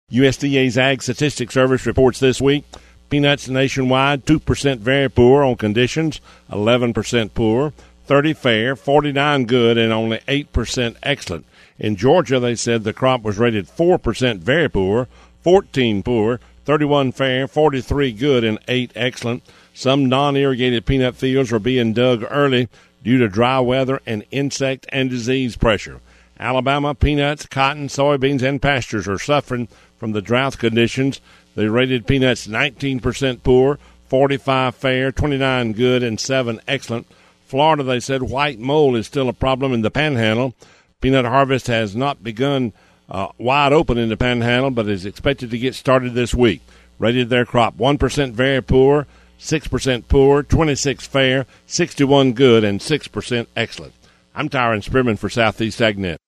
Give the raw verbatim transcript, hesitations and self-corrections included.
U S D A's Ag Statistics Service reports this week, peanuts nationwide, two percent very poor on conditions, eleven percent poor, thirty fair, forty-nine good, and only eight percent excellent. In Georgia, they said the crop was rated four percent very poor, fourteen poor, thirty-one fair, forty-three good, and eight excellent. Some non-irrigated peanut fields are being dug early due to dry weather and insect and disease pressure. Alabama, peanuts, cotton, soybeans, and pastures are suffering from the drought conditions. They rated peanuts nineteen percent poor, forty-five fair, twenty-nine good, and seven excellent. Florida, they said white mold is still a problem in the Panhandle. Peanut harvest has not begun uh, wide open in the Panhandle, but is expected to get started this week. Rated their crop one percent very poor, six percent poor, twenty-six fair, sixty-one good, and six percent excellent. I'm Tyron Spearman for Southeast AgNet.